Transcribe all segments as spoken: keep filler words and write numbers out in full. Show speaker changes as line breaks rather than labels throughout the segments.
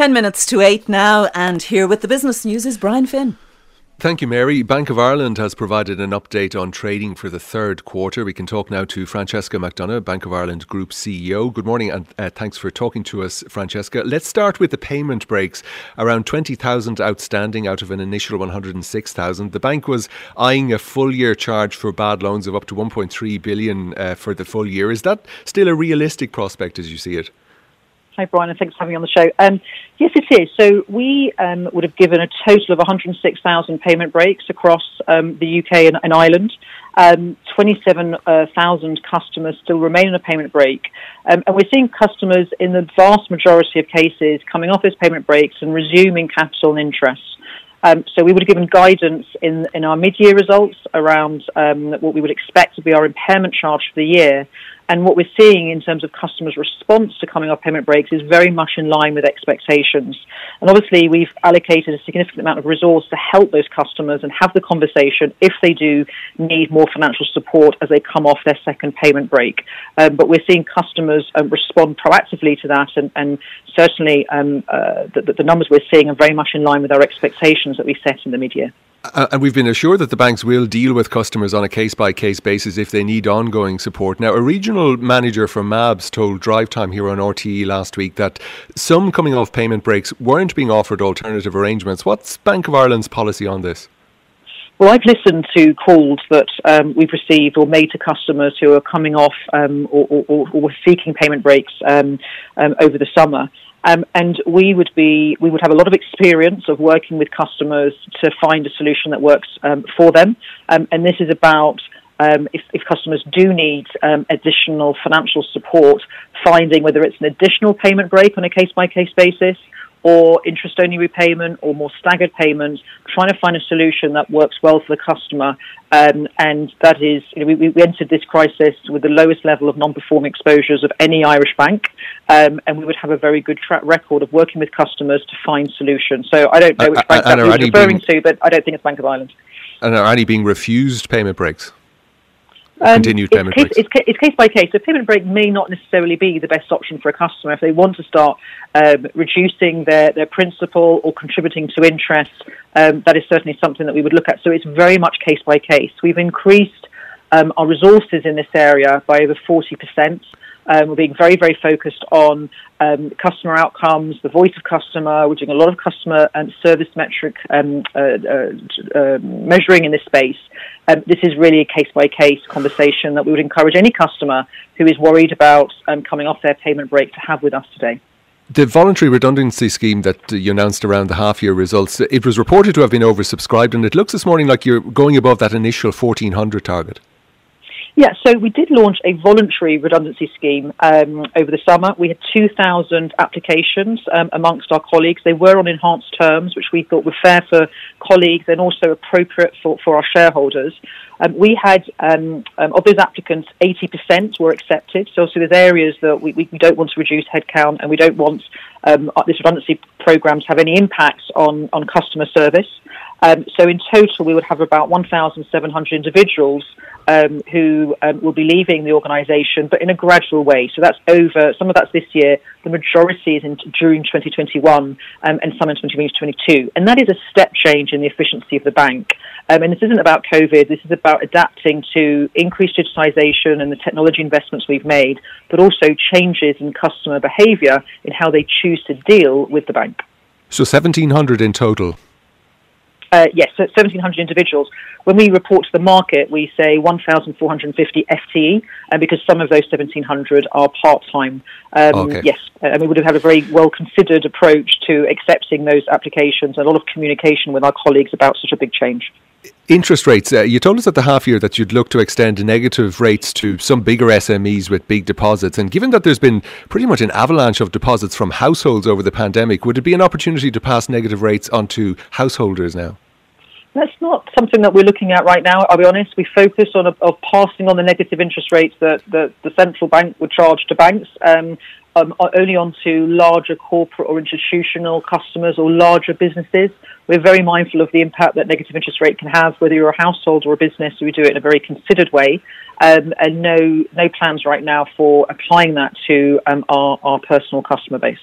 Ten minutes to eight now, and here with the business news is Brian Finn.
Thank you, Mary. Bank of Ireland has provided an update on trading for the third quarter. We can talk now to Francesca McDonagh, Bank of Ireland Group C E O. Good morning and uh, thanks for talking to us, Francesca. Let's start with the payment breaks. Around twenty thousand outstanding out of an initial one hundred six thousand. The bank was eyeing a full year charge for bad loans of up to one point three billion uh, for the full year. Is that still a realistic prospect as you see it?
Hi, Brian, and thanks for having me on the show. Um, yes, it is. So we um, would have given a total of one hundred six thousand payment breaks across um, the U K and, and Ireland. Um, twenty-seven thousand customers still remain on a payment break. Um, and we're seeing customers in the vast majority of cases coming off those payment breaks and resuming capital and interest. Um, so we would have given guidance in, in our mid-year results around um, what we would expect to be our impairment charge for the year. And what we're seeing in terms of customers' response to coming off payment breaks is very much in line with expectations. And obviously, we've allocated a significant amount of resource to help those customers and have the conversation if they do need more financial support as they come off their second payment break. Um, but we're seeing customers um, respond proactively to that, and, and certainly um, uh, the, the numbers we're seeing are very much in line with our expectations that we set in the mid-year.
Uh, and we've been assured that the banks will deal with customers on a case-by-case basis if they need ongoing support. Now, a regional manager from M A B S told Drive Time here on R T E last week that some coming off payment breaks weren't being offered alternative arrangements. What's Bank of Ireland's policy on this?
Well, I've listened to calls that um, we've received or made to customers who are coming off um, or, or, or seeking payment breaks um, um, over the summer. Um, and we would be, we would have a lot of experience of working with customers to find a solution that works um, for them. Um, and this is about um, if, if customers do need um, additional financial support, finding whether it's an additional payment break on a case-by-case basis, or interest-only repayment, or more staggered payments, trying to find a solution that works well for the customer. Um, and that is, you know, we, we entered this crisis with the lowest level of non-performing exposures of any Irish bank, um, and we would have a very good track record of working with customers to find solutions. So I don't know which uh, bank that you're referring being, to, but I don't think it's Bank of Ireland.
And are any being refused payment breaks?
Um,
Continued payment
it's case,
breaks?
It's, ca- it's case by case. So payment break may not necessarily be the best option for a customer if they want to start um, reducing their, their principal or contributing to interest. Um, that is certainly something that we would look at. So it's very much case by case. We've increased um, our resources in this area by over forty percent. Um, we're being very, very focused on um, customer outcomes, the voice of customer. We're doing a lot of customer and service metric um, uh, uh, uh, measuring in this space. Um, this is really a case-by-case conversation that we would encourage any customer who is worried about um, coming off their payment break to have with us today.
The voluntary redundancy scheme that you announced around the half-year results, it was reported to have been oversubscribed, and it looks this morning like you're going above that initial fourteen hundred target.
Yeah, so we did launch a voluntary redundancy scheme um, over the summer. We had two thousand applications um, amongst our colleagues. They were on enhanced terms, which we thought were fair for colleagues and also appropriate for, for our shareholders. Um, we had, um, um, of those applicants, eighty percent were accepted. So, so there's areas that we, we don't want to reduce headcount, and we don't want um, this redundancy program to have any impacts on, on customer service. Um, so in total, we would have about one thousand seven hundred individuals um, who um, will be leaving the organisation, but in a gradual way. So that's over, some of that's this year, the majority is in June twenty twenty-one, um, and some in twenty twenty-two. And that is a step change in the efficiency of the bank. Um, and this isn't about COVID, this is about adapting to increased digitisation and the technology investments we've made, but also changes in customer behaviour in how they choose to deal with the bank.
So seventeen hundred in total?
Uh, yes, so seventeen hundred individuals. When we report to the market, we say one thousand four hundred fifty F T E, uh, because some of those seventeen hundred are part-time. Um,
okay.
Yes, and we would have had a very well-considered approach to accepting those applications, and a lot of communication with our colleagues about such a big change.
Interest rates, uh, you told us at the half year that you'd look to extend negative rates to some bigger S M Es with big deposits, and given that there's been pretty much an avalanche of deposits from households over the pandemic, would it be an opportunity to pass negative rates onto householders now?
That's not something that we're looking at right now, I'll be honest. We focus on a, of passing on the negative interest rates that, that the central bank would charge to banks, um, um, only onto larger corporate or institutional customers or larger businesses. We're very mindful of the impact that negative interest rate can have, whether you're a household or a business. So we do it in a very considered way, um, and no no plans right now for applying that to um, our, our personal customer base.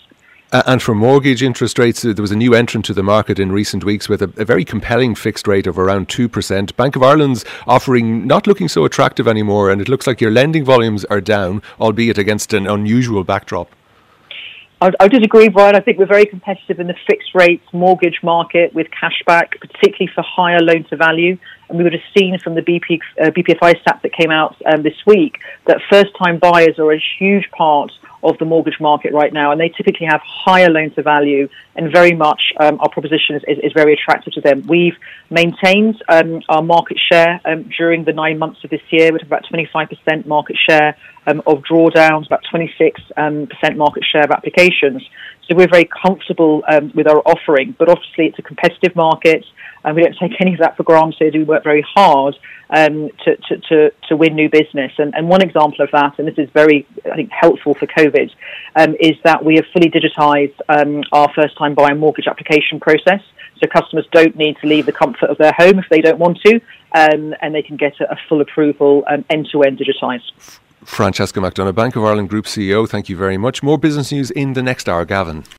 Uh, and for mortgage interest rates, uh, there was a new entrant to the market in recent weeks with a, a very compelling fixed rate of around two percent. Bank of Ireland's offering not looking so attractive anymore, and it looks like your lending volumes are down, albeit against an unusual backdrop.
I, I disagree, Brian. I think we're very competitive in the fixed rates mortgage market with cashback, particularly for higher loan to value. And we would have seen from the B P, uh, B P F I stats that came out um, this week that first-time buyers are a huge part of the mortgage market right now, and they typically have higher loan to value, and very much um, our proposition is, is, is very attractive to them. We've maintained um, our market share um, during the nine months of this year. We're about twenty-five percent market share um, of drawdowns, about twenty-six percent um, market share of applications. So we're very comfortable um, with our offering, but obviously it's a competitive market, and we don't take any of that for granted. We work very hard um, to, to, to, to win new business. And, and one example of that, and this is very, I think, helpful for COVID, um, is that we have fully digitised um, our first-time buyer mortgage application process. So customers don't need to leave the comfort of their home if they don't want to, um, and they can get a, a full approval um, end-to-end digitised.
Francesca McDonagh, Bank of Ireland Group C E O, thank you very much. More business news in the next hour, Gavin.